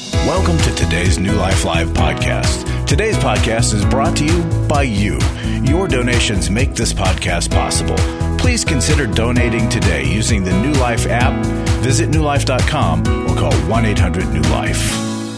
Welcome to today's New Life Live podcast. Today's podcast is brought to you by you. Your donations make this podcast possible. Please consider donating today using the New Life app, visit newlife.com, or call 1-800-NEW-LIFE.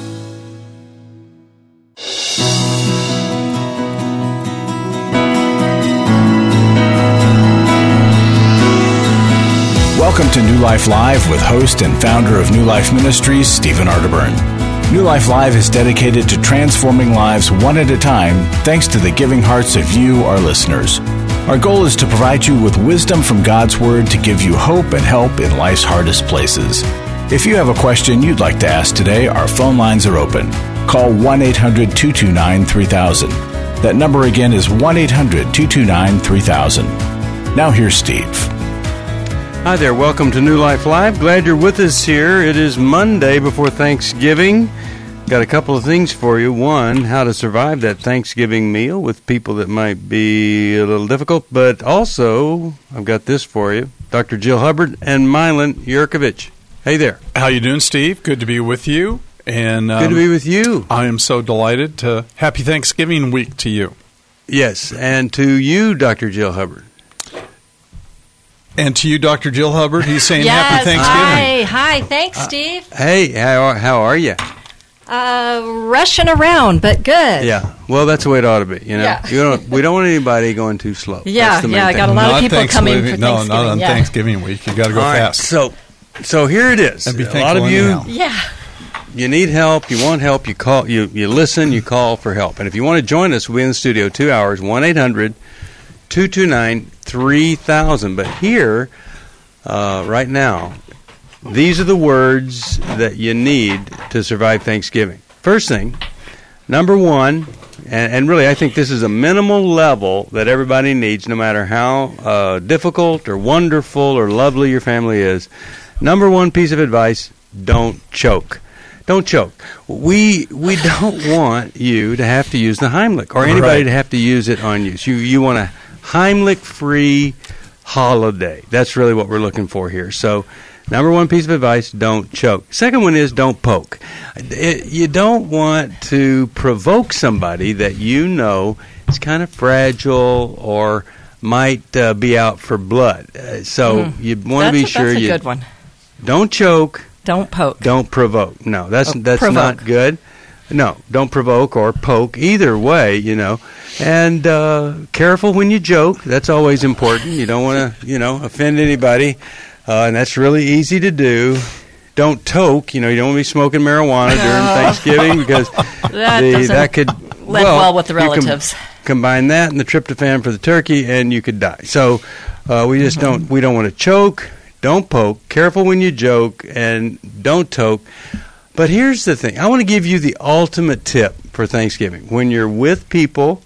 Welcome to New Life Live with host and founder of New Life Ministries, Stephen Arterburn. New Life Live is dedicated to transforming lives one at a time thanks to the giving hearts of you, our listeners. Our goal is to provide you with wisdom from God's Word to give you hope and help in life's hardest places. If you have a question you'd like to ask today, our phone lines are open. Call 1-800-229-3000. That number again is 1-800-229-3000. Now here's Steve. Hi there, welcome to New Life Live. Glad you're with us here. It is Monday before Thanksgiving. Got a couple of things for you. One, how to survive that Thanksgiving meal with people that might be a little difficult. But also, I've got this for you. Dr. Jill Hubbard and Milan Yurkovich. Hey there. How you doing, Steve? Good to be with you. And good to be with you. I am so delighted to Happy Thanksgiving week to you. Yes, and to you, Dr. Jill Hubbard. And to you, Dr. Jill Hubbard, he's saying yes, Happy Thanksgiving. Hi. Thanks, Steve. Hey, how are you? Rushing around, but good. Yeah, well, that's the way it ought to be. You know, Yeah. we don't want anybody going too slow. Yeah, That's the main I thing. got a lot of people coming for No, Thanksgiving. not on Thanksgiving week. You got to go All right, fast. so here it is. And be A lot thankful of you, anyhow. Yeah. you need help. You want help. You call. You listen. You call for help. And if you want to join us, we'll be in the studio 2 hours. 1-800-229-3000. But here. Right now, these are the words that you need to survive Thanksgiving. First thing, number one, and really I think this is a minimal level that everybody needs, no matter how difficult or wonderful or lovely your family is. Number one piece of advice, don't choke. Don't choke. We don't want you to have to use the Heimlich or anybody to have to use it on you. So you want a Heimlich-free holiday. That's really what we're looking for here. So, number one piece of advice, don't choke. Second one is don't poke. You don't want to provoke somebody that you know is kind of fragile or might be out for blood. So, you want to be sure that's a you good one. Don't choke. Don't poke. Don't provoke. No, that's provoke. not good. No, don't provoke or poke. Either way, you know. And careful when you joke. That's always important. You don't want to, offend anybody. And that's really easy to do. Don't toke. You don't want to be smoking marijuana during Thanksgiving because that could blend well with the relatives. Combine that and the tryptophan for the turkey, and you could die. So we just don't want to choke. Don't poke. Careful when you joke, and don't toke. But here's the thing. I want to give you the ultimate tip for Thanksgiving. When you're with people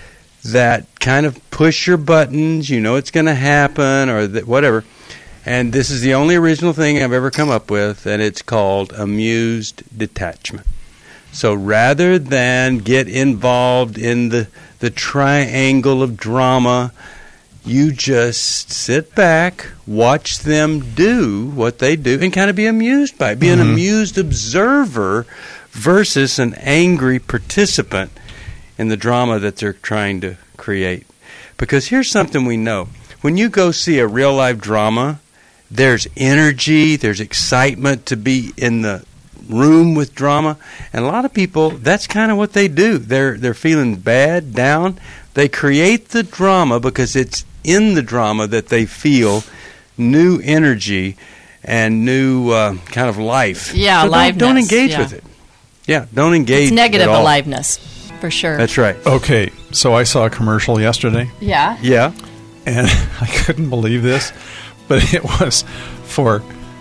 that kind of push your buttons, it's going to happen or whatever, and this is the only original thing I've ever come up with, and it's called amused detachment. So rather than get involved in the triangle of drama, you just sit back, watch them do what they do, and kind of be amused by it. Be an amused observer versus an angry participant in the drama that they're trying to create. Because here's something we know. When you go see a real-life drama, there's energy, there's excitement to be in the room with drama. And a lot of people, that's kind of what they do. They're feeling bad, down. They create the drama because it's in the drama that they feel new energy and new kind of life. Yeah, so aliveness. Don't engage with it. Yeah, don't engage. It's negative at all. aliveness, for sure. That's right. Okay, so I saw a commercial yesterday, Yeah. Yeah. and I couldn't believe this, but it was for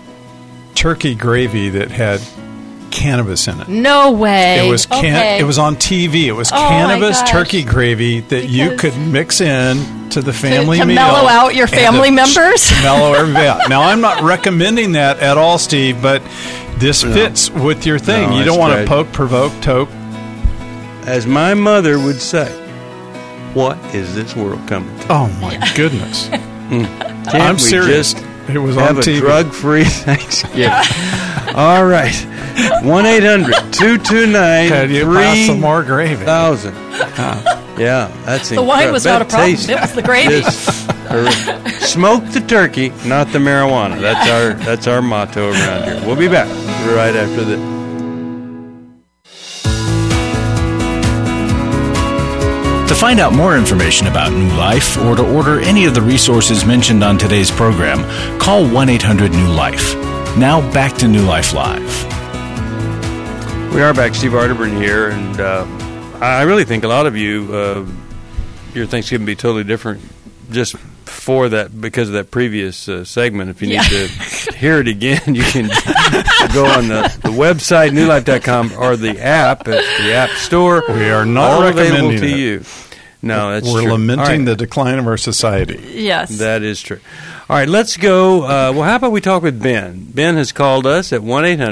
turkey gravy that had cannabis in it. No way. It was okay. It was on TV. It was Oh, my cannabis gosh. turkey gravy that you Because- could mix in to the family to meal. mellow out your and family members? To mellow everybody out. Now, I'm not recommending that at all, Steve, but this fits with your thing. No, you that's don't want to great. poke, provoke, toke. As my mother would say, what is this world coming to? Oh, my goodness. Can't I'm we serious. just It was have on a TV. drug-free Thanksgiving? All right. 1-800-229-3000. Could you pass some more gravy? Yeah, that's The wine was not a problem. It was the gravy. Smoke the turkey, not the marijuana. That's our motto around here. We'll be back right after this. To find out more information about New Life or to order any of the resources mentioned on today's program, call 1-800-NEW-LIFE. Now back to New Life Live. We are back. Steve Arterburn here, and I really think a lot of you, your Thanksgiving will be totally different just for that, because of that previous segment. If you need to hear it again, you can go on the website, newlife.com, or the app at the App Store. We are not all recommending available to it. you. No, that's We're true. lamenting the decline of our society. Yes. That is true. All right, let's go. Well, how about we talk with Ben? Ben has called us at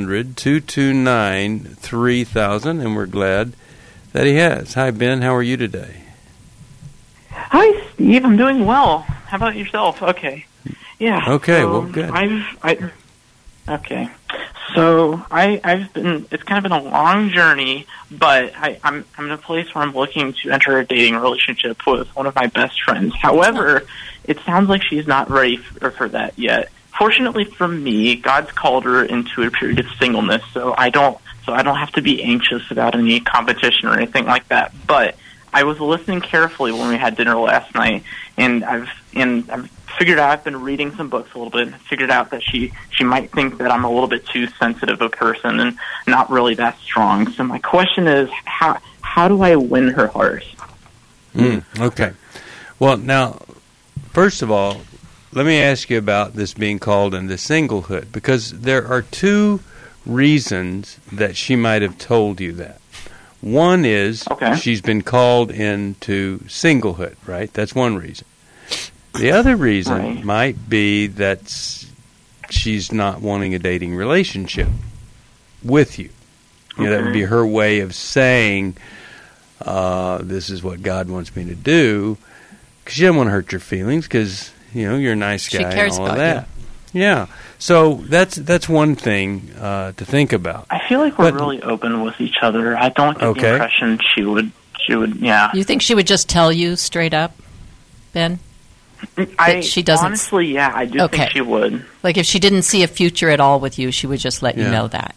1-800-229-3000, and we're glad that he has. Hi, Ben. How are you today? Hi, Steve. I'm doing well. How about yourself? Okay. Yeah. Okay, so well, good. Okay. So I've been. It's kind of been a long journey, but I'm in a place where I'm looking to enter a dating relationship with one of my best friends. However, it sounds like she's not ready for that yet. Fortunately for me, God's called her into a period of singleness, so I don't have to be anxious about any competition or anything like that. But I was listening carefully when we had dinner last night, and I've figured out, I've been reading some books a little bit, and figured out that she might think that I'm a little bit too sensitive a person and not really that strong. So my question is, how do I win her heart? Okay. Well, now, first of all, let me ask you about this being called into singlehood, because there are two reasons that she might have told you that. One is she's been called into singlehood, right? That's one reason. The other reason might be that she's not wanting a dating relationship with you. You know, that would be her way of saying, this is what God wants me to do, because she doesn't want to hurt your feelings, because, you know, you're a nice guy and all of that. Yeah. So that's one thing to think about. I feel like we're really open with each other. I don't get the impression she would, yeah. You think she would just tell you straight up, Ben? She doesn't. Honestly, yeah, I do think she would. Like if she didn't see a future at all with you, she would just let you know that.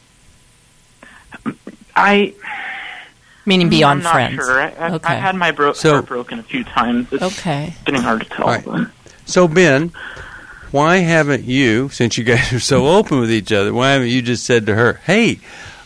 Meaning beyond friends. I'm not sure. I've had my heart broken a few times. It's getting hard to tell. Right. So, Ben, why haven't you, since you guys are so open with each other, why haven't you just said to her, hey,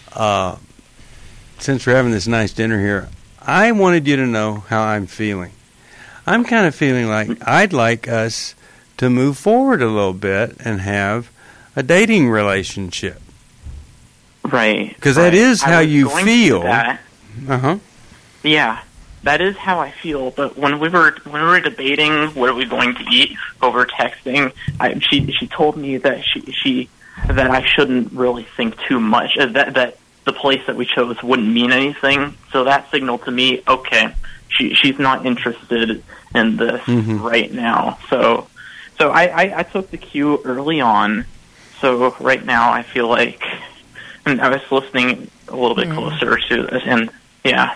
since we're having this nice dinner here, I wanted you to know how I'm feeling. I'm kind of feeling like I'd like us to move forward a little bit and have a dating relationship. Right. Because that is how you feel. Yeah, that is how I feel. But when we were debating what are we going to eat over texting, she told me that that I shouldn't really think too much. That the place that we chose wouldn't mean anything. So that signaled to me, okay, she's not interested in this right now. So I took the cue early on. So right now I feel like, and I was listening a little bit closer to this, and yeah.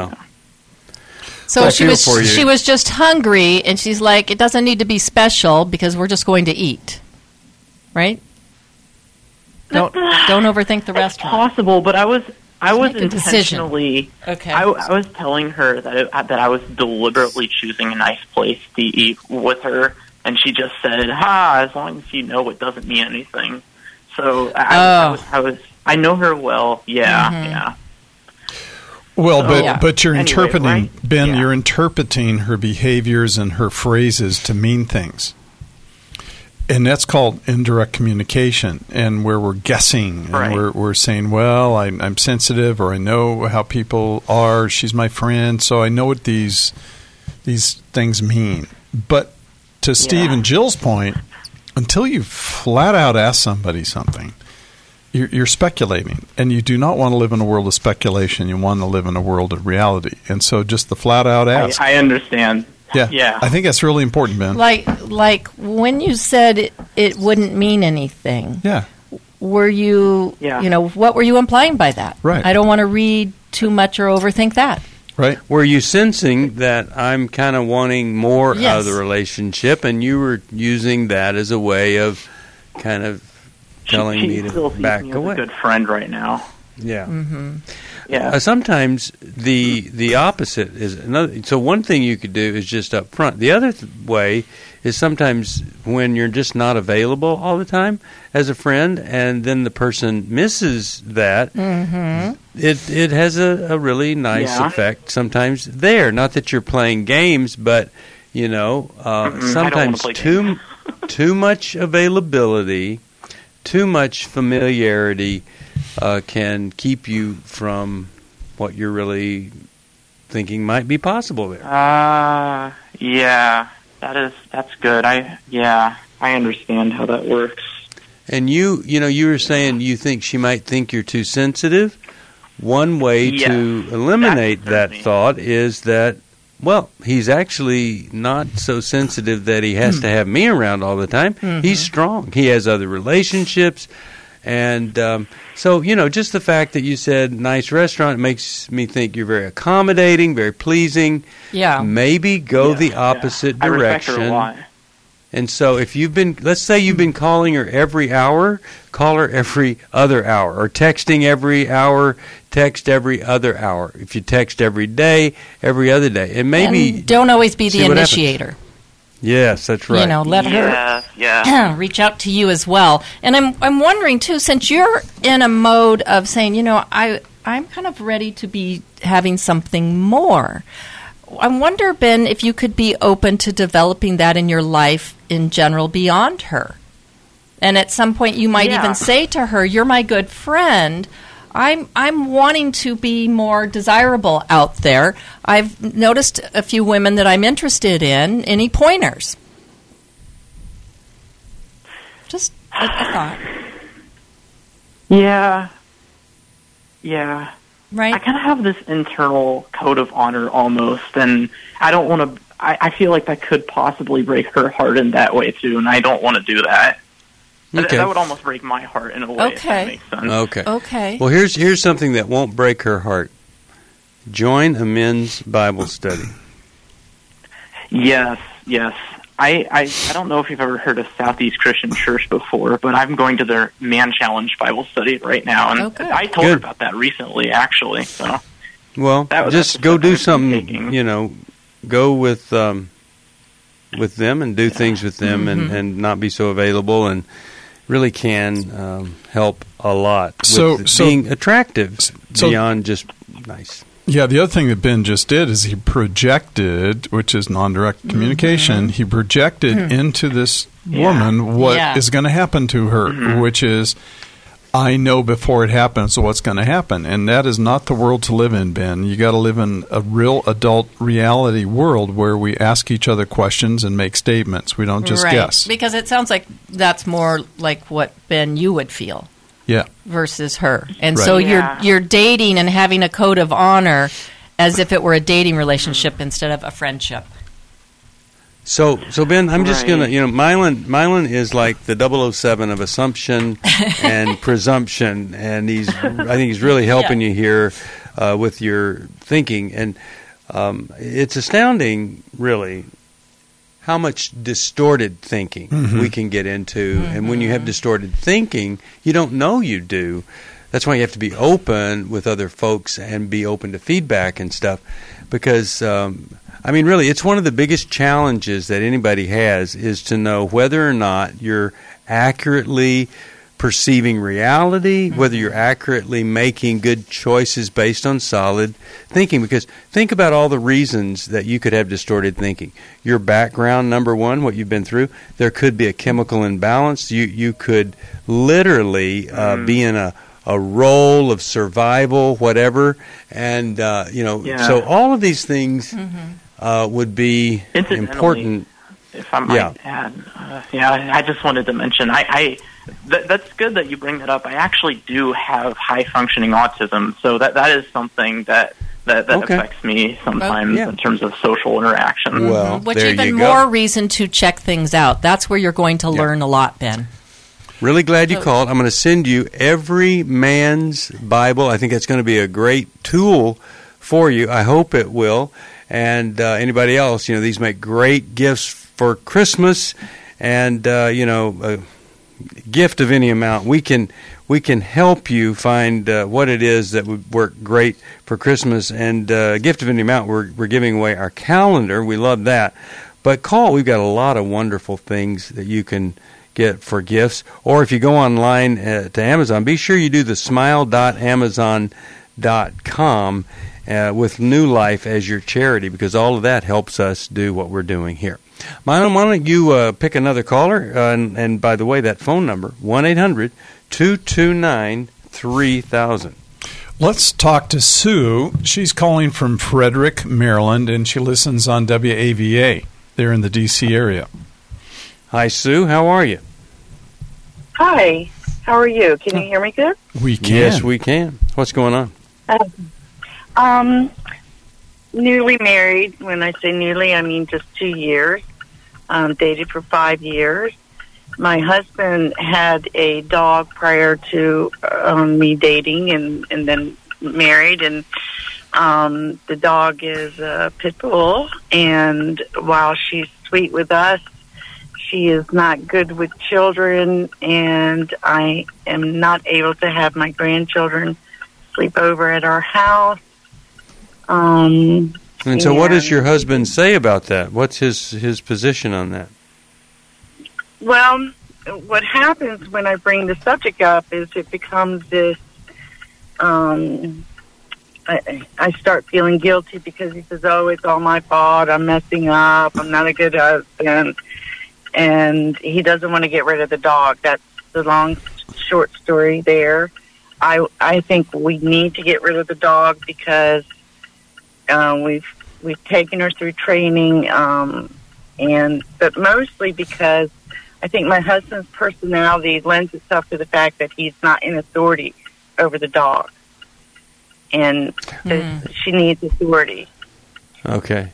So she was just hungry, and she's like, it doesn't need to be special because we're just going to eat, right? Don't overthink the restaurant. It's possible, but I was intentionally. Okay. I was telling her that I was deliberately choosing a nice place to eat with her, and she just said, as long as you know, it doesn't mean anything. So I know her well. Yeah. Well, but you're interpreting, Ben, you're interpreting her behaviors and her phrases to mean things. And that's called indirect communication, and where we're guessing, and we're saying, well, I'm sensitive, or I know how people are, she's my friend, so I know what these things mean. But to Steve and Jill's point, until you flat out ask somebody something, you're speculating, and you do not want to live in a world of speculation. You want to live in a world of reality. And so just the flat-out ask. I understand. Yeah. I think that's really important, Ben. Like when you said it wouldn't mean anything. Yeah. were you, what were you implying by that? Right. I don't want to read too much or overthink that. Right. Were you sensing that I'm kind of wanting more out of the relationship, and you were using that as a way of kind of telling me to back away? She's a good friend right now. Yeah. Mm-hmm. Yeah. Sometimes the opposite is another. So one thing you could do is just up front. The other way is sometimes when you're just not available all the time as a friend, and then the person misses that. Mm-hmm. It has a really nice effect sometimes there. Not that you're playing games, but sometimes too much availability, too much familiarity can keep you from what you're really thinking might be possible there. Yeah, that's good. I understand how that works. And you were saying you think she might think you're too sensitive. One way to eliminate that thought is that, well, he's actually not so sensitive that he has to have me around all the time. Mm-hmm. He's strong. He has other relationships. And so, just the fact that you said nice restaurant makes me think you're very accommodating, very pleasing. Yeah. Maybe go the opposite direction. I respect her a lot. And so if let's say you've been calling her every hour, call her every other hour. Or texting every hour, text every other hour. If you text every day, every other day. And maybe don't always be the initiator. Yes, that's right. Let her reach out to you as well. And I'm wondering too, since you're in a mode of saying, I'm kind of ready to be having something more. I wonder, Ben, if you could be open to developing that in your life in general beyond her. And at some point you might even say to her, you're my good friend. I'm wanting to be more desirable out there. I've noticed a few women that I'm interested in. Any pointers? Just a thought. Yeah. Right. I kind of have this internal code of honor almost, and I don't want to. I feel like that could possibly break her heart in that way too, and I don't want to do that. Okay. That would almost break my heart in a way. If that makes sense. Okay. Well, here's something that won't break her heart. Join a men's Bible study. Yes. I don't know if you've ever heard of Southeast Christian Church before, but I'm going to their Man Challenge Bible study right now, and I told her about that recently, actually. So, well, just go do something. Go with them and do things with them, and not be so available, and really can help a lot with being attractive beyond just nice. Yeah, the other thing that Ben just did is he projected, which is non-direct communication, he projected into this woman what is going to happen to her, which is, I know before it happens what's going to happen. And that is not the world to live in, Ben. You got to live in a real adult reality world where we ask each other questions and make statements. We don't just guess. Because it sounds like that's more like what, Ben, you would feel. Yeah. Versus her. And so you're dating and having a code of honor as if it were a dating relationship instead of a friendship. So Ben, I'm just going to, Mylan is like the 007 of assumption and presumption, and I think he's really helping you here with your thinking. And it's astounding, really, how much distorted thinking we can get into. And when you have distorted thinking, you don't know you do. That's why you have to be open with other folks and be open to feedback and stuff. Because, really, it's one of the biggest challenges that anybody has is to know whether or not you're accurately perceiving reality, whether you're accurately making good choices based on solid thinking. Because think about all the reasons that you could have distorted thinking. Your background, number one, what you've been through. There could be a chemical imbalance. You could literally be in a role of survival, whatever. And, so all of these things would be important. If I might add, I just wanted to mention, that's good that you bring that up. I actually do have high-functioning autism, so that is something that affects me sometimes in terms of social interaction. Well, which even more reason to check things out. That's where you're going to learn a lot, Ben. Really glad you called. I'm going to send you Every Man's Bible. I think that's going to be a great tool for you. I hope it will. And anybody else, these make great gifts for Christmas. And, a gift of any amount. We can help you find what it is that would work great for Christmas. And gift of any amount, we're giving away our calendar. We love that. But call. We've got a lot of wonderful things that you can get for gifts. Or if you go online to Amazon, be sure you do the smile.amazon.com with New Life as your charity, because all of that helps us do what we're doing here. Mylon, why don't you pick another caller? And by the way, that phone number, 1-800-229-3000. Let's talk to Sue. She's calling from Frederick, Maryland, and she listens on WAVA. They're in the D.C. area. Hi, Sue. How are you? Hi. How are you? Can you hear me good? We can. Yes, we can. What's going on? Newly married. When I say newly, I mean just 2 years. Dated for 5 years. My husband had a dog prior to me dating and then married, and the dog is a pit bull, and while she's sweet with us, she is not good with children, and I am not able to have my grandchildren sleep over at our house. And so what does your husband say about that? What's his position on that? Well, what happens when I bring the subject up is it becomes this, I start feeling guilty because he says, oh, it's all my fault, I'm messing up, I'm not a good husband, and he doesn't want to get rid of the dog. That's the long, short story there. I think we need to get rid of the dog because we've taken her through training, but mostly because I think my husband's personality lends itself to the fact that he's not in authority over the dog, and she needs authority. Okay.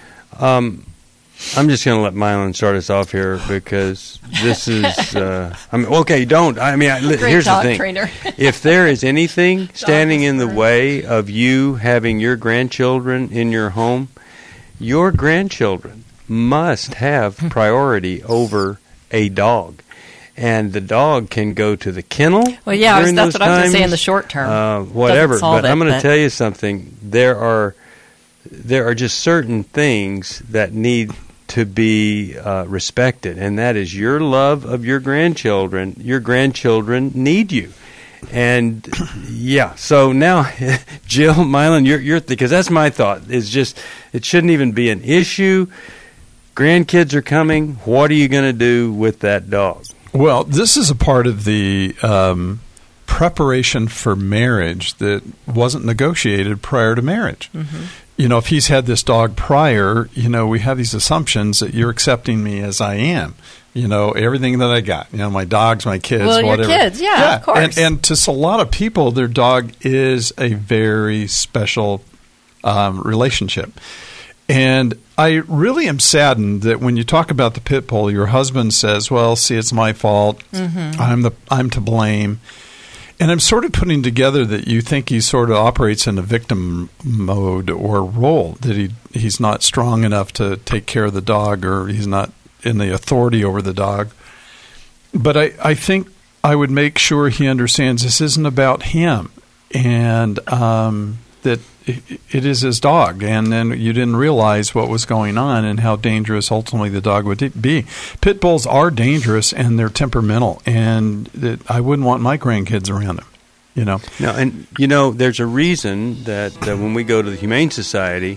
I'm just going to let Mylon start us off here because this is, here's the thing. Trainer. If there is anything standing in the way of you having your grandchildren in your home, your grandchildren must have priority over a dog. And the dog can go to the kennel. Well, yeah, that's what I was going to say in the short term. Whatever. But I'm going to tell you something. There are just certain things that need to be respected, and that is your love of your grandchildren. Your grandchildren need you. And, yeah, so now, Jill, Mylon, you're because that's my thought, is just it shouldn't even be an issue. Grandkids are coming. What are you going to do with that dog? Well, this is a part of the preparation for marriage that wasn't negotiated prior to marriage. Mm-hmm. If he's had this dog prior, we have these assumptions that you're accepting me as I am. Everything that I got. My dogs, my kids, whatever. Your kids, yeah, of course. And to a lot of people, their dog is a very special relationship. And I really am saddened that when you talk about the pit bull, your husband says, well, see, it's my fault. Mm-hmm. I'm to blame. And I'm sort of putting together that you think he sort of operates in a victim mode or role, that he's not strong enough to take care of the dog, or he's not in the authority over the dog. But I think I would make sure he understands this isn't about him, and that it is his dog, and then you didn't realize what was going on and how dangerous ultimately the dog would be. Pit bulls are dangerous, and they're temperamental, and I wouldn't want my grandkids around them. No, and there's a reason that when we go to the Humane Society,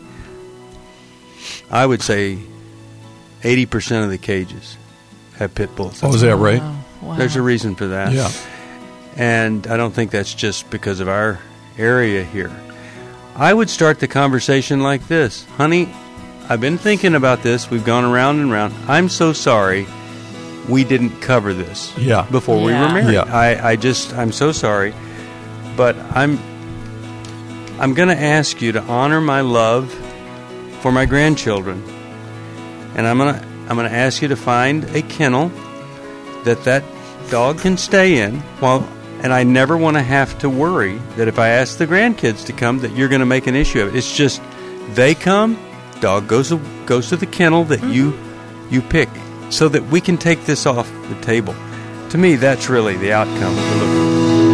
I would say 80% of the cages have pit bulls. Oh, is that right? Wow. There's a reason for that. Yeah, and I don't think that's just because of our area here. I would start the conversation like this. Honey, I've been thinking about this. We've gone around and around. I'm so sorry we didn't cover this before we were married. Yeah. I'm so sorry. But I'm going to ask you to honor my love for my grandchildren. And I'm going to ask you to find a kennel that dog can stay in and I never want to have to worry that if I ask the grandkids to come that you're going to make an issue of it. It's just they come, dog goes to the kennel that you pick, so that we can take this off the table. To me, that's really the outcome that we're looking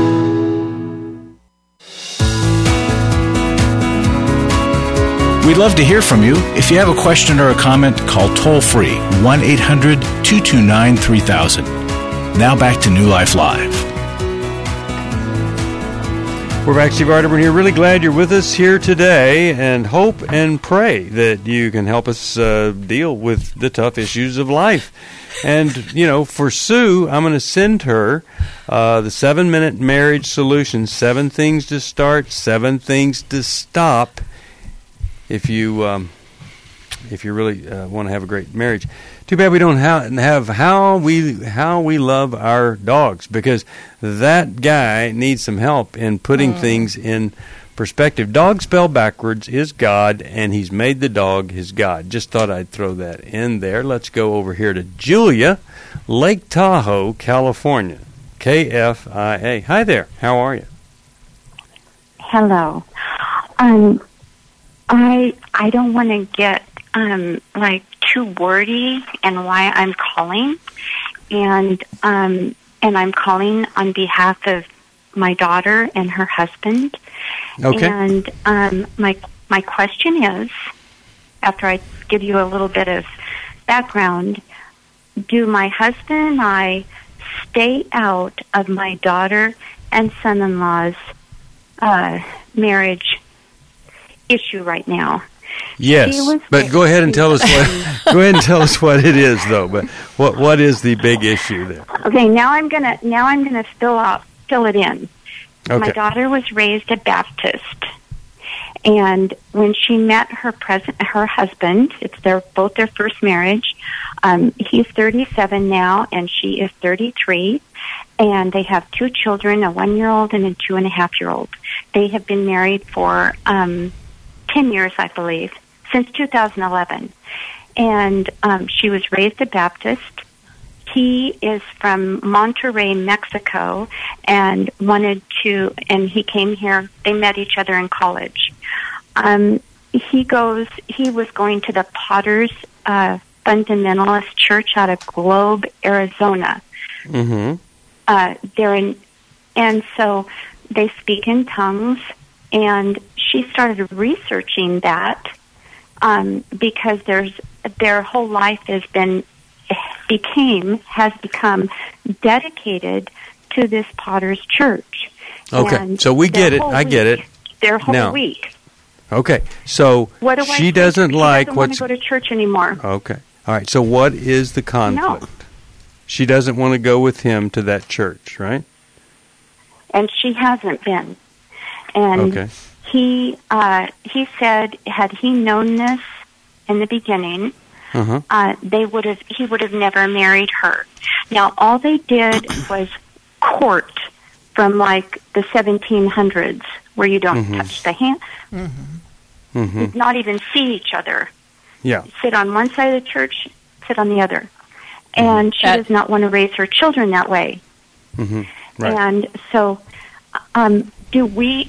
for. We'd love to hear from you. If you have a question or a comment, call toll-free 1-800-229-3000. Now back to New Life Live. We're back. Steve Arterburn here. Really glad you're with us here today, and hope and pray that you can help us deal with the tough issues of life. And, for Sue, I'm going to send her the 7-minute marriage solution, 7 things to start, 7 things to stop if you really want to have a great marriage. Too bad we don't have how we love our dogs, because that guy needs some help in putting things in perspective. Dog spelled backwards is God, and he's made the dog his God. Just thought I'd throw that in there. Let's go over here to Julia, Lake Tahoe, California. KFIA. Hi there. How are you? Hello. I don't want to get too wordy and why I'm calling, and I'm calling on behalf of my daughter and her husband. Okay. And my question is, after I give you a little bit of background, do my husband and I stay out of my daughter and son-in-law's marriage issue right now? Yes, but go ahead and tell us what it is, though. But what is the big issue there? Okay, now I'm gonna fill it in. Okay. My daughter was raised a Baptist, and when she met her husband, it's both their first marriage. He's 37 now, and she is 33, and they have 2 children, a 1-year-old and a 2.5-year-old. They have been married for 10 years, I believe, since 2011. And she was raised a Baptist. He is from Monterrey, Mexico, and he came here. They met each other in college. He was going to the Potter's Fundamentalist Church out of Globe, Arizona. Mm-hmm. And so they speak in tongues. And she started researching that because their whole life has become dedicated to this Potter's Church. Okay, and so we get it. I get it. Their whole week. Okay, so she doesn't want to go to church anymore. Okay, all right. So what is the conflict? No. She doesn't want to go with him to that church, right? And she hasn't been. And okay. He said, had he known this in the beginning, he would have never married her. Now, all they did was court from like the 1700s, where you don't touch the hand, not even see each other. Yeah, sit on one side of the church, sit on the other, and she does not want to raise her children that way. Right. And so, do we?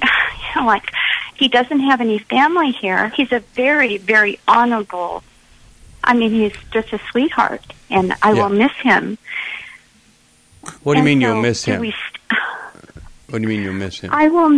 He doesn't have any family here. He's a very, very honorable. He's just a sweetheart, and I will miss him. What do you mean you'll miss him? What do you mean you'll miss him? I will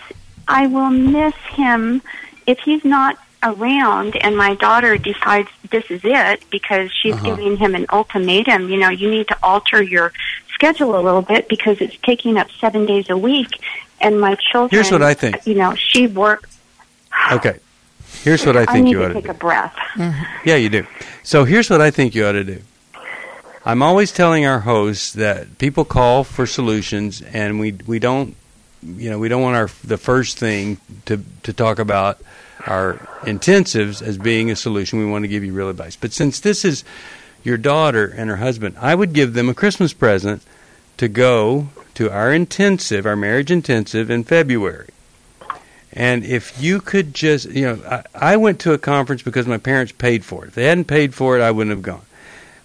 miss him if he's not around and my daughter decides this is it, because she's giving him an ultimatum. You need to alter your schedule a little bit because it's taking up 7 days a week. And my children, here's what I think. She works. Okay. Here's what I think you ought to do. I need to take a breath. Yeah, you do. So here's what I think you ought to do. I'm always telling our hosts that people call for solutions, and we don't want the first thing to talk about our intensives as being a solution. We want to give you real advice. But since this is your daughter and her husband, I would give them a Christmas present to go to our marriage intensive in February. And if you could I went to a conference because my parents paid for it. If they hadn't paid for it, I wouldn't have gone.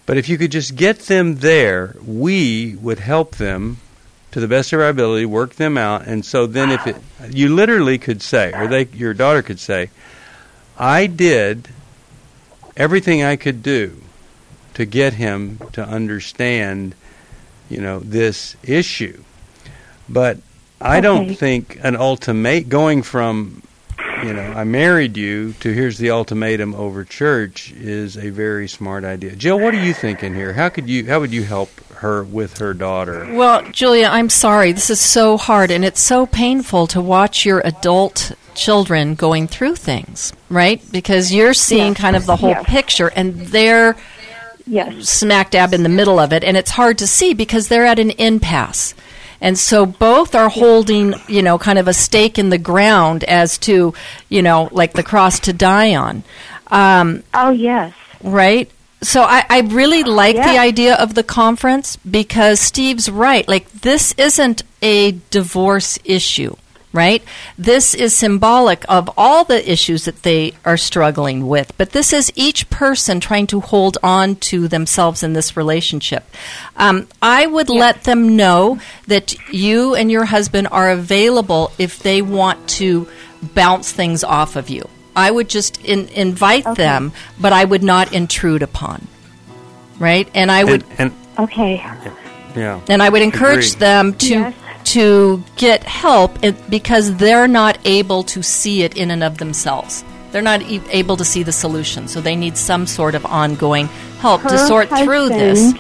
But if you could just get them there, we would help them to the best of our ability, work them out. And so then you literally could say, or your daughter could say, I did everything I could do to get him to understand, this issue. But I don't think an going from, I married you to here's the ultimatum over church is a very smart idea. Jill, what are you thinking here? How would you help her with her daughter? Well, Julia, I'm sorry. This is so hard, and it's so painful to watch your adult children going through things, right? Because you're seeing kind of the whole picture, and they're smack dab in the middle of it, and it's hard to see because they're at an impasse. And so both are holding, kind of a stake in the ground as to, like the cross to die on. Oh, yes. Right? So I really like the idea of the conference because Steve's right. Like, this isn't a divorce issue, right? This is symbolic of all the issues that they are struggling with. But this is each person trying to hold on to themselves in this relationship. I would let them know that you and your husband are available if they want to bounce things off of you. I would just invite them, but I would not intrude upon. Right? And I would... Yeah. And I would encourage them to get help because they're not able to see it in and of themselves. They're not able to see the solution, so they need some sort of ongoing help to sort through this.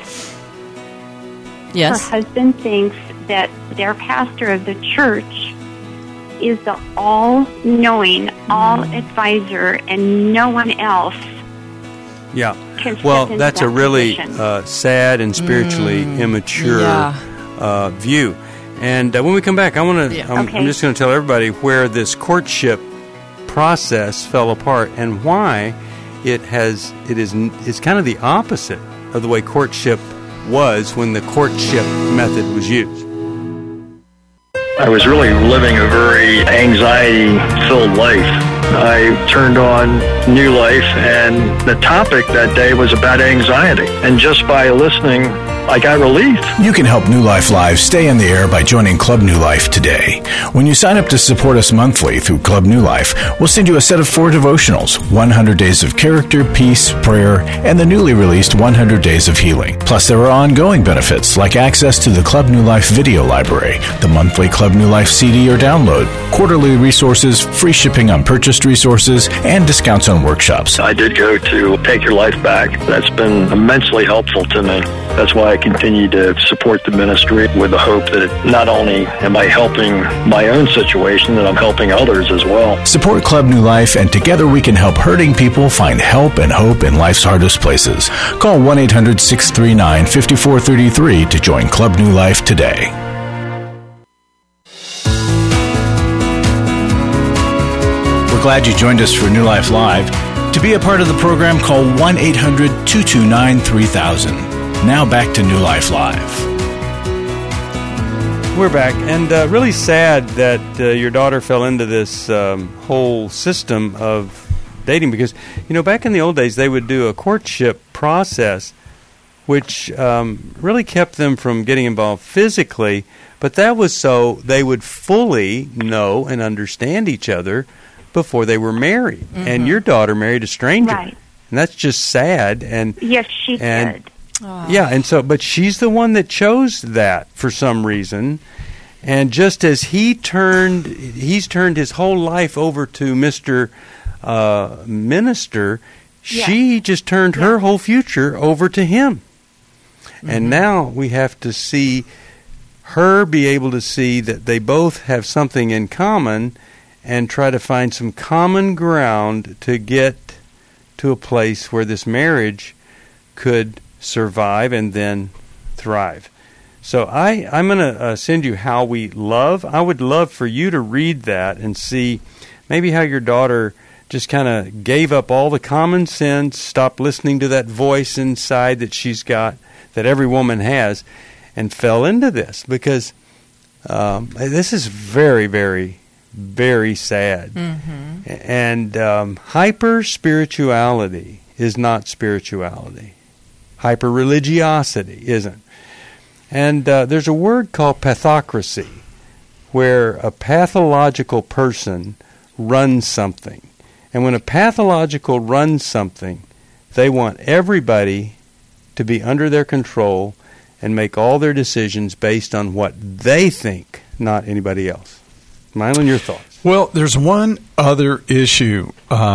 Yes. Her husband thinks that their pastor of the church is the all-knowing, all-advisor, and no one else. Yeah. Well, that's a really sad and spiritually immature view. And when we come back, I'm just going to tell everybody where this courtship process fell apart and why it's kind of the opposite of the way courtship was when the courtship method was used. I was really living a very anxiety-filled life. I turned on New Life, and the topic that day was about anxiety. And just by listening, I got relief. You can help New Life Live stay in the air by joining Club New Life today. When you sign up to support us monthly through Club New Life, we'll send you a set of 4 devotionals, 100 Days of Character, Peace, Prayer, and the newly released 100 Days of Healing. Plus, there are ongoing benefits like access to the Club New Life video library, the monthly Club New Life CD or download, quarterly resources, free shipping on purchased resources, and discounts on workshops. I did go to Take Your Life Back. That's been immensely helpful to me. That's why I continue to support the ministry with the hope that not only am I helping my own situation, that I'm helping others as well. Support Club New Life, and together we can help hurting people find help and hope in life's hardest places. Call 1-800-639-5433 to join Club New Life today. We're glad you joined us for New Life Live. To be a part of the program, call 1-800-229-3000. Now back to New Life Live. We're back, and really sad that your daughter fell into this whole system of dating because, back in the old days, they would do a courtship process which really kept them from getting involved physically, but that was so they would fully know and understand each other before they were married. Mm-hmm. And your daughter married a stranger. Right. And that's just sad. And yes, she did. Yeah, and so, but she's the one that chose that for some reason. And just as he's turned his whole life over to Mr. Minister, she just turned her whole future over to him. Mm-hmm. And now we have to see her be able to see that they both have something in common and try to find some common ground to get to a place where this marriage could survive and then thrive. So I'm going to send you How We Love. I would love for you to read that and see maybe how your daughter just kind of gave up all the common sense, stopped listening to that voice inside that she's got, that every woman has, and fell into this. Because this is very, very, very sad. Mm-hmm. And hyper-spirituality is not spirituality. Hyper-religiosity isn't. And there's a word called pathocracy, where a pathological person runs something. And when a pathological runs something, they want everybody to be under their control and make all their decisions based on what they think, not anybody else. Mylon, your thoughts? Well, there's one other issue,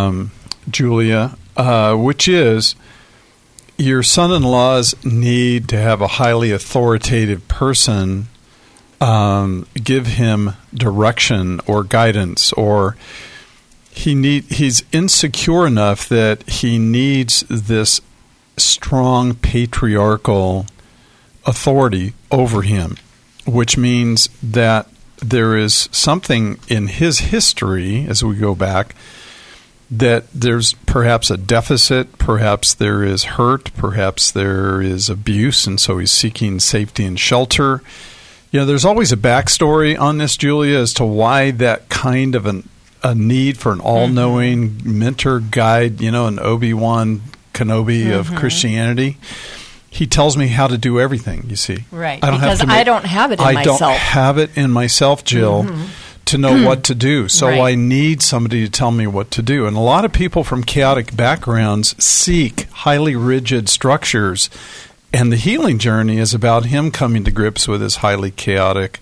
Julia, which is your son-in-laws need to have a highly authoritative person give him direction or guidance, or he's insecure enough that he needs this strong patriarchal authority over him, which means that there is something in his history as we go back that there's perhaps a deficit, perhaps there is hurt, perhaps there is abuse, and so he's seeking safety and shelter. You know, there's always a backstory on this, Julia, as to why that kind of a need for an all-knowing mentor guide, you know, an Obi-Wan Kenobi of Christianity. He tells me how to do everything, you see. Right, I don't have it in myself. I don't have it in myself, Jill, to know what to do. So I need somebody to tell me what to do. And a lot of people from chaotic backgrounds seek highly rigid structures, and the healing journey is about him coming to grips with his highly chaotic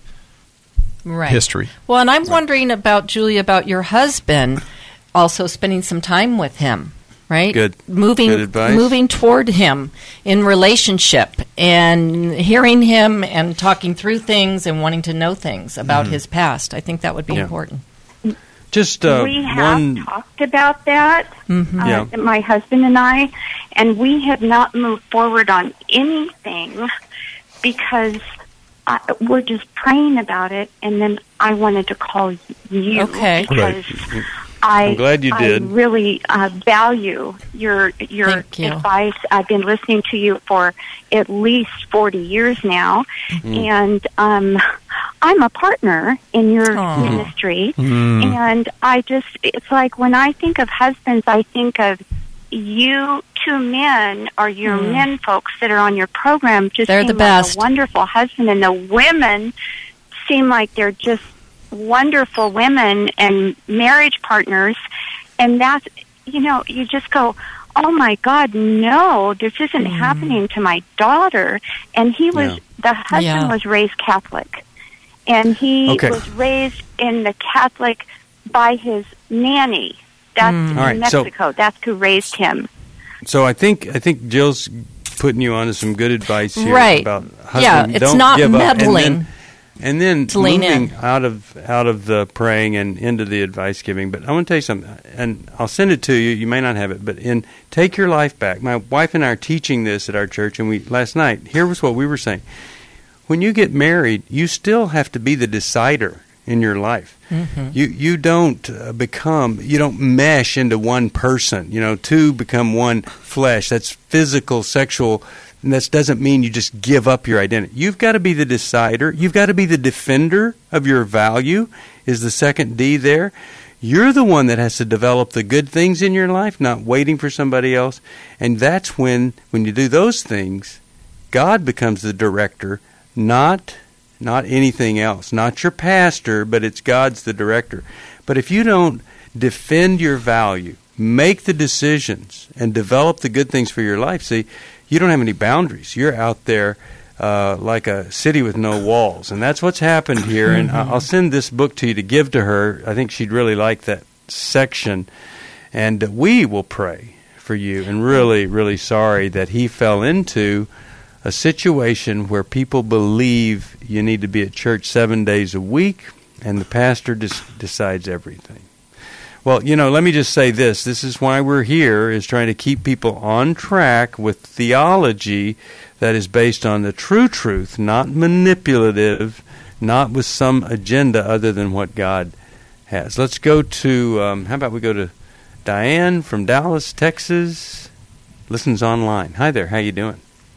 history. Well, and I'm wondering about, Julia, about your husband also spending some time with him. Right? Good advice. Moving toward him in relationship and hearing him and talking through things and wanting to know things about his past. I think that would be important. Just we have talked about that, my husband and I, and we have not moved forward on anything because we're just praying about it, and then I wanted to call you because I'm glad you did. I really value your advice. I've been listening to you for at least 40 years now, and I'm a partner in your ministry, and it's like when I think of husbands, I think of you two men or your men folks that are on your program just they're seem the best. Like a wonderful husband, and the women seem like they're just wonderful women and marriage partners, and that's, you know, you just go, oh my God, no, this isn't happening to my daughter. And he was, the husband was raised Catholic, and he was raised in the Catholic by his nanny. That's in Mexico. That's who raised him. So I think Jill's putting you on to some good advice here about husband. Yeah, it's don't not give meddling. Up. And then moving out of the praying and into the advice giving. But I want to tell you something, and I'll send it to you. You may not have it, but in Take Your Life Back, my wife and I are teaching this at our church, and last night, here was what we were saying. When you get married, you still have to be the decider in your life. You don't you don't mesh into one person. You know, two become one flesh. That's physical, sexual. And that doesn't mean you just give up your identity. You've got to be the decider. You've got to be the defender of your value, is the second D there. You're the one that has to develop the good things in your life, not waiting for somebody else. And that's when you do those things, God becomes the director, not anything else. Not your pastor, but it's God's the director. But if you don't defend your value, make the decisions, and develop the good things for your life, see, you don't have any boundaries. You're out there like a city with no walls. And that's what's happened here. And I'll send this book to you to give to her. I think she'd really like that section. And we will pray for you. And really, really sorry that he fell into a situation where people believe you need to be at church 7 days a week, and the pastor decides everything. Well, you know, let me just say this. This is why we're here, is trying to keep people on track with theology that is based on the true truth, not manipulative, not with some agenda other than what God has. Let's go to, how about we go to Diane from Dallas, Texas, listens online. Hi there, how you doing?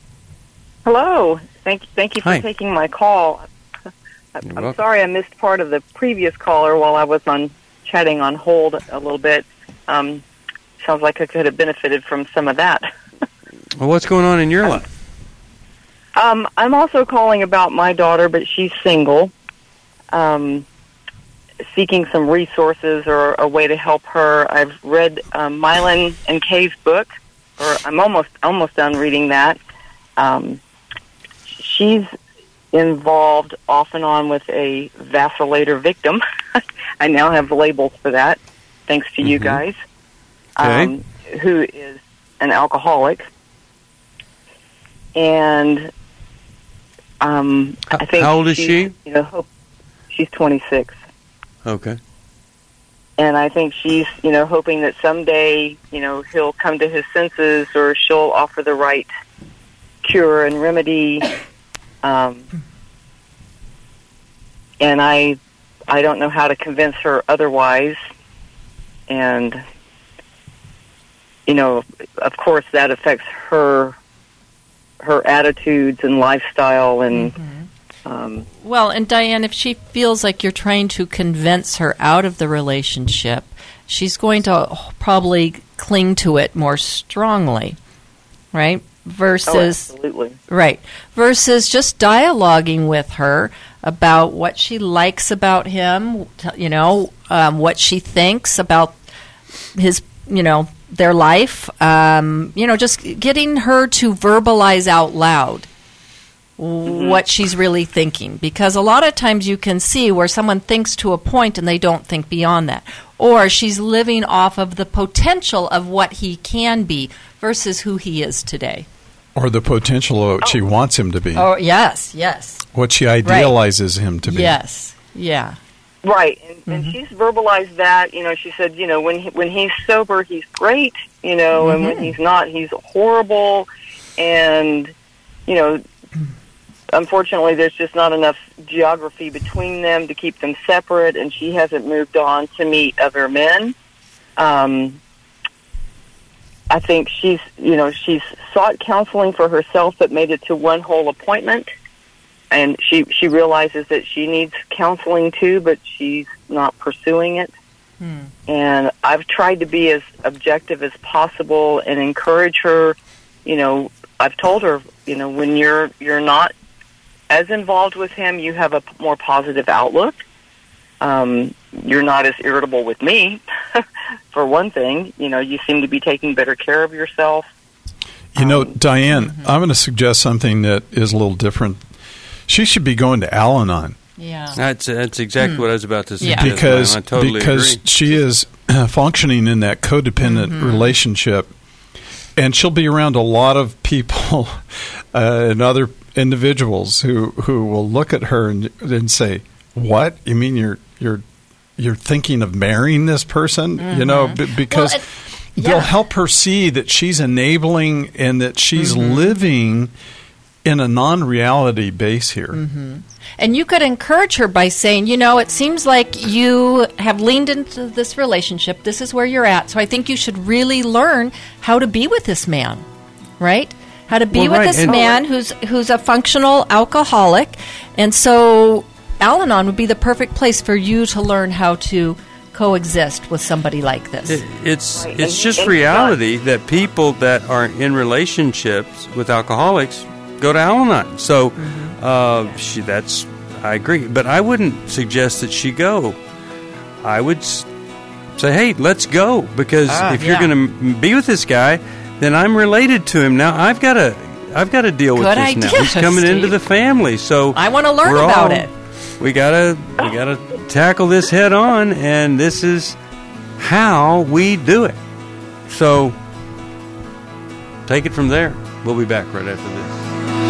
Hello. Thank you for taking my call. I'm sorry I missed part of the previous caller while I was chatting on hold a little bit. Sounds like I could have benefited from some of that. Well, what's going on in your life? I'm also calling about my daughter, but she's single, seeking some resources or a way to help her. I've read Mylan and Kay's book, or I'm almost done reading that. She's involved off and on with a vacillator victim. I now have labels for that, thanks to you guys, who is an alcoholic. And I think how old is she? She's 26. Okay. And I think she's, hoping that someday, he'll come to his senses, or she'll offer the right cure and remedy. And I don't know how to convince her otherwise. And, of course that affects her attitudes and lifestyle and well, and Diane, if she feels like you're trying to convince her out of the relationship, she's going to probably cling to it more strongly, right? Versus absolutely. Right. Versus just dialoguing with her about what she likes about him, what she thinks about his, their life, just getting her to verbalize out loud what she's really thinking. Because a lot of times you can see where someone thinks to a point and they don't think beyond that. Or she's living off of the potential of what he can be versus who he is today. Or the potential of what she wants him to be. Oh, yes. What she idealizes him to be. Yes, yeah. Right, and she's verbalized that. She said, when he's sober, he's great. And when he's not, he's horrible. And unfortunately, there's just not enough geography between them to keep them separate. And she hasn't moved on to meet other men. I think she's sought counseling for herself, but made it to one whole appointment. And she realizes that she needs counseling too, but she's not pursuing it. And I've tried to be as objective as possible and encourage her. I've told her, when you're not as involved with him, you have a more positive outlook. You're not as irritable with me, for one thing. You seem to be taking better care of yourself. Diane, I'm going to suggest something that is a little different. She should be going to Al-Anon. Yeah, that's exactly what I was about to say. Yeah. Because I totally agree. She is functioning in that codependent relationship, and she'll be around a lot of people and other individuals who will look at her and say, "What? You mean you're thinking of marrying this person?" Because they'll help her see that she's enabling and that she's living in a non-reality base here. And you could encourage her by saying, it seems like you have leaned into this relationship. This is where you're at. So I think you should really learn how to be with this man, right? How to be with this man who's a functional alcoholic. And so Al-Anon would be the perfect place for you to learn how to coexist with somebody like this. It's just reality that people that are in relationships with alcoholics go to Al-Anon. So I agree. But I wouldn't suggest that she go. I would say, hey, let's go. Because if you're going to be with this guy, then I'm related to him. Now I've got to deal with Good this idea, now. He's coming Steve. into the family. So I want to learn about it. We gotta tackle this head on, and this is how we do it. So take it from there. We'll be back right after this.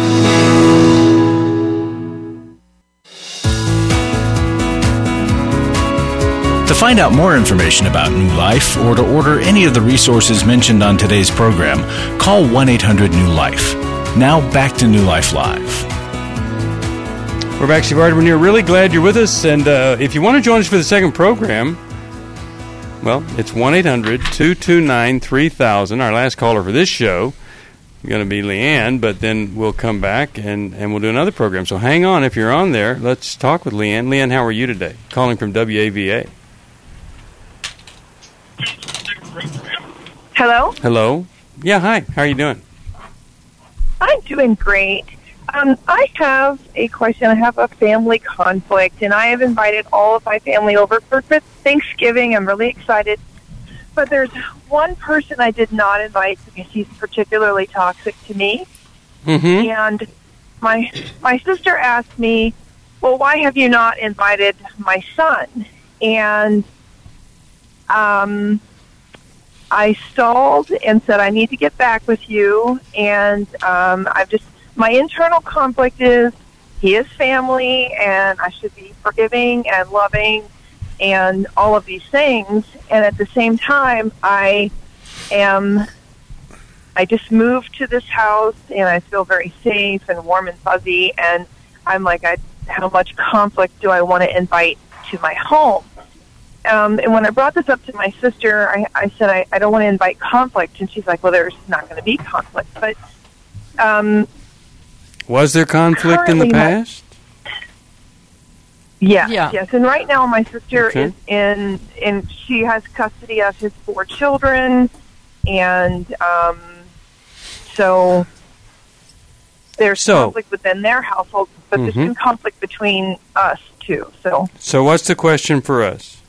To find out more information about New Life or to order any of the resources mentioned on today's program, call 1-800-NEW-LIFE. Now back to New Life Live. We're back, Steve Arterburn here. Really glad you're with us. And if you want to join us for the second program, well, it's 1-800-229-3000. Our last caller for this show is going to be Leanne, but then we'll come back and we'll do another program. So hang on if you're on there. Let's talk with Leanne. Leanne, how are you today? Calling from WAVA. Hello? Hello. Yeah, hi. How are you doing? Doing great. I have a question. I have a family conflict, and I have invited all of my family over for Thanksgiving. I'm really excited. But there's one person I did not invite because he's particularly toxic to me. Mm-hmm. And my sister asked me, well, why have you not invited my son? And I stalled and said, I need to get back with you. And my internal conflict is he is family, and I should be forgiving and loving and all of these things. And at the same time, I just moved to this house, and I feel very safe and warm and fuzzy. And I'm like, how much conflict do I want to invite to my home? And when I brought this up to my sister, I said, I don't want to invite conflict. And she's like, well, there's not going to be conflict. But was there conflict in the past? Yes. And right now my sister is in she has custody of his 4 children. And so there's conflict within their household, but there's been conflict between us, too. So what's the question for us?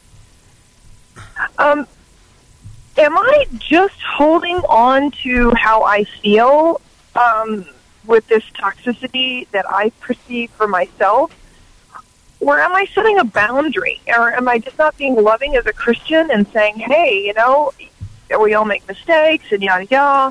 Am I just holding on to how I feel with this toxicity that I perceive for myself? Or am I setting a boundary? Or am I just not being loving as a Christian and saying, hey, we all make mistakes and yada yada?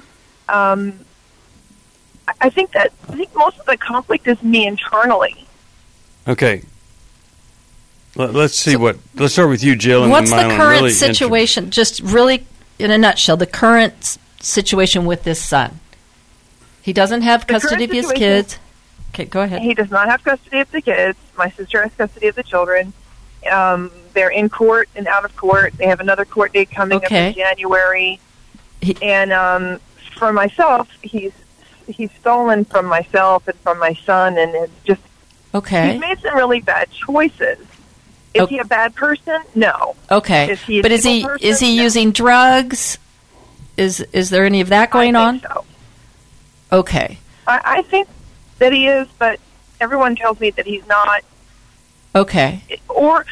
I think most of the conflict is me internally. Okay. Let's see let's start with you, Jill. And what's the current situation? Just really in a nutshell, the current situation with this son. He doesn't have custody of his kids. Okay, go ahead. He does not have custody of the kids. My sister has custody of the children. They're in court and out of court. They have another court date coming up in January. And for myself, he's stolen from myself and from my son, and it's just he's made some really bad choices. Is he a bad person? No. Okay. Is he is he using drugs? Is there any of that going on? So. Okay. I think that he is, but everyone tells me that he's not. Okay. Or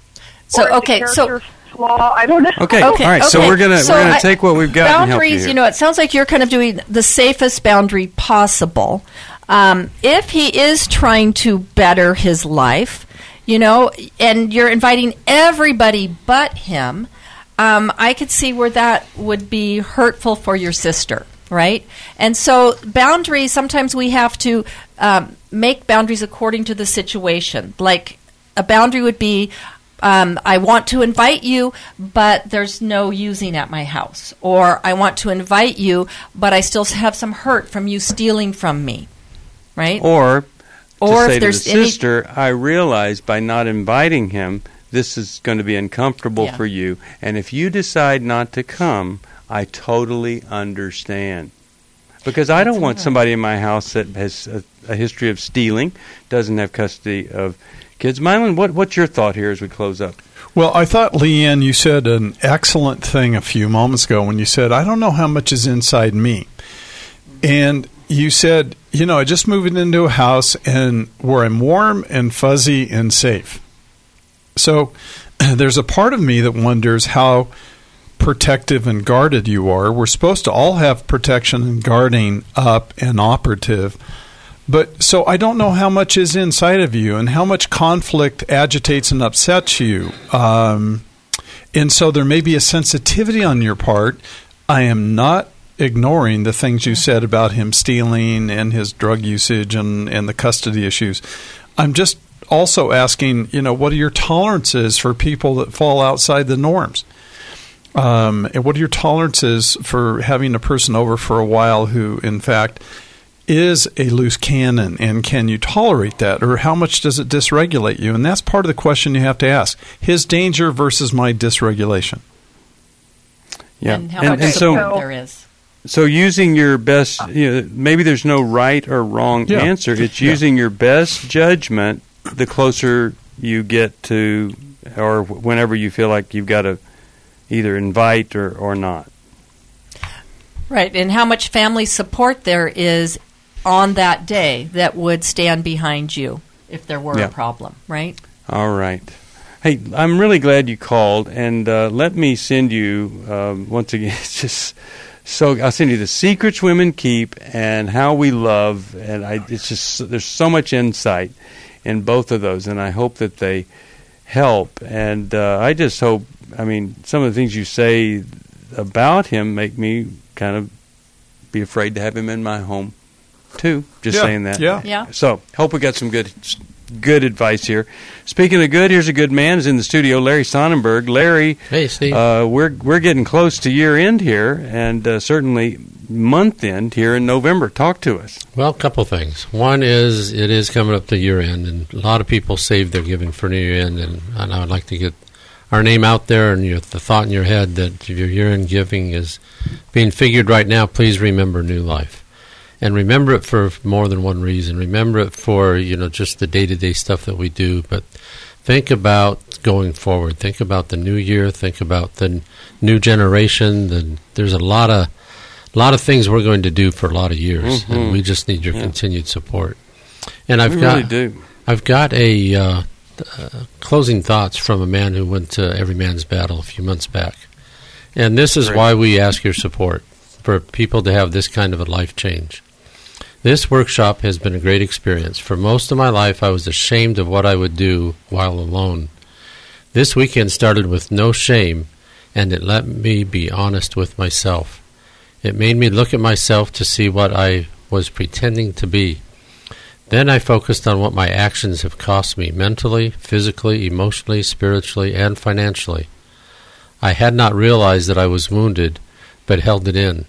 flaw. I don't know. Okay. All right. So we're gonna take what we've got. Boundaries. And help you here. It sounds like you're kind of doing the safest boundary possible. If he is trying to better his life, and you're inviting everybody but him, I could see where that would be hurtful for your sister, right? And so boundaries, sometimes we have to make boundaries according to the situation. Like a boundary would be, I want to invite you, but there's no using at my house. Or I want to invite you, but I still have some hurt from you stealing from me, right? Or if there's to the sister, I realize by not inviting him, this is going to be uncomfortable for you. And if you decide not to come, I totally understand. Because I don't want somebody in my house that has a history of stealing, doesn't have custody of kids. Mylon, what's your thought here as we close up? Well, I thought, Leanne, you said an excellent thing a few moments ago when you said, I don't know how much is inside me. And you said, I just moved into a house and where I'm warm and fuzzy and safe. So there's a part of me that wonders how protective and guarded you are. We're supposed to all have protection and guarding up and operative. But so I don't know how much is inside of you and how much conflict agitates and upsets you. And so there may be a sensitivity on your part. I am not ignoring the things you said about him stealing and his drug usage and the custody issues. I'm just also asking, what are your tolerances for people that fall outside the norms? And what are your tolerances for having a person over for a while who, in fact, is a loose cannon, and can you tolerate that? Or how much does it dysregulate you? And that's part of the question you have to ask. His danger versus my dysregulation. Yeah. And how much support there is. So using your best, maybe there's no right or wrong answer. It's using your best judgment the closer you get to, or whenever you feel like you've got to either invite or not. Right, and how much family support there is on that day that would stand behind you if there were a problem, right? All right. Hey, I'm really glad you called, and let me send you, once again, it's just so, I'll send you The Secrets Women Keep and How We Love, and it's just, there's so much insight in both of those, and I hope that they help, and I just hope, I mean, some of the things you say about him make me kind of be afraid to have him in my home, too, just saying that. Yeah. So, hope we got some good advice here. Speaking of good, here's a good man. Is in the studio, Larry Sonnenberg. Larry, hey Steve. We're getting close to year end here, and certainly month end here in November. Talk to us. Well, a couple things. One is it is coming up to year end, and a lot of people save their giving for New Year end, and I would like to get our name out there and the thought in your head that if your year end giving is being figured right now, please remember New Life. And remember it for more than one reason. Remember it for, just the day-to-day stuff that we do. But think about going forward. Think about the new year. Think about the new generation. There's a lot of things we're going to do for a lot of years. Mm-hmm. And we just need your continued support. And I've got a closing thoughts from a man who went to Every Man's Battle a few months back. And this is why we ask your support, for people to have this kind of a life change. This workshop has been a great experience. For most of my life, I was ashamed of what I would do while alone. This weekend started with no shame, and it let me be honest with myself. It made me look at myself to see what I was pretending to be. Then I focused on what my actions have cost me mentally, physically, emotionally, spiritually, and financially. I had not realized that I was wounded, but held it in.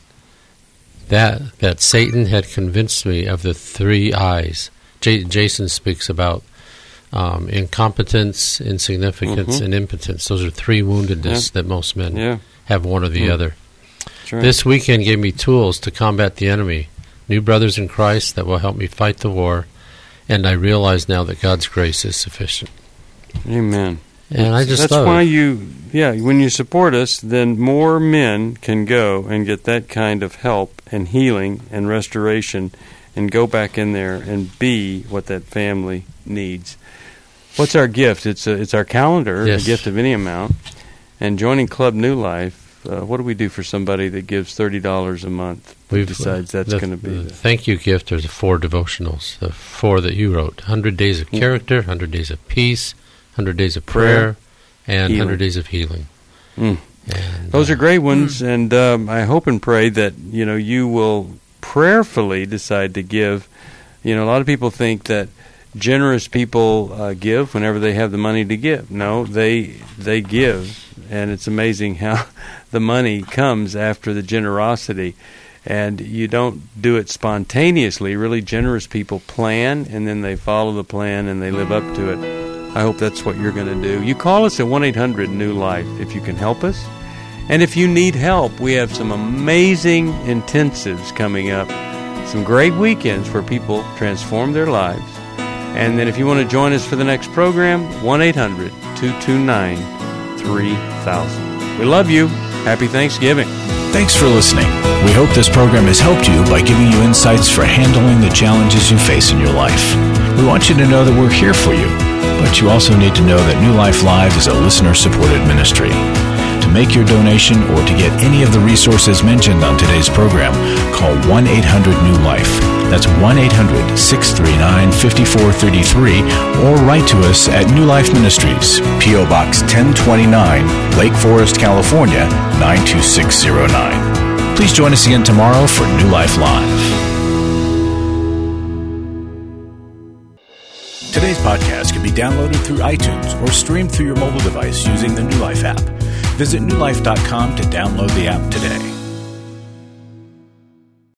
That Satan had convinced me of the 3 I's. Jason speaks about incompetence, insignificance, and impotence. Those are 3 woundedness that most men have, one or the other. Right. This weekend gave me tools to combat the enemy, new brothers in Christ that will help me fight the war, and I realize now that God's grace is sufficient. Amen. And that's why when you support us, then more men can go and get that kind of help and healing and restoration and go back in there and be what that family needs. What's our gift? It's our calendar, a gift of any amount. And joining Club New Life, what do we do for somebody that gives $30 a month who decides that's going to be the thank you gift? Are the 4 devotionals, the 4 that you wrote. 100 Days of Character, 100 Days of Peace, 100 Days of Prayer, and 100 Days of Healing. And, those are great ones, and I hope and pray that you will prayerfully decide to give. A lot of people think that generous people give whenever they have the money to give. No, they give, and it's amazing how the money comes after the generosity. And you don't do it spontaneously. Really generous people plan, and then they follow the plan, and they live up to it. I hope that's what you're going to do. You call us at 1-800-NEW-LIFE if you can help us. And if you need help, we have some amazing intensives coming up. Some great weekends where people transform their lives. And then if you want to join us for the next program, 1-800-229-3000. We love you. Happy Thanksgiving. Thanks for listening. We hope this program has helped you by giving you insights for handling the challenges you face in your life. We want you to know that we're here for you, but you also need to know that New Life Live is a listener-supported ministry. To make your donation or to get any of the resources mentioned on today's program, call 1-800-NEW-LIFE. That's 1-800-639-5433, or write to us at New Life Ministries, P.O. Box 1029, Lake Forest, California, 92609. Please join us again tomorrow for New Life Live. Today's podcast can be downloaded through iTunes or streamed through your mobile device using the New Life app. Visit newlife.com to download the app today.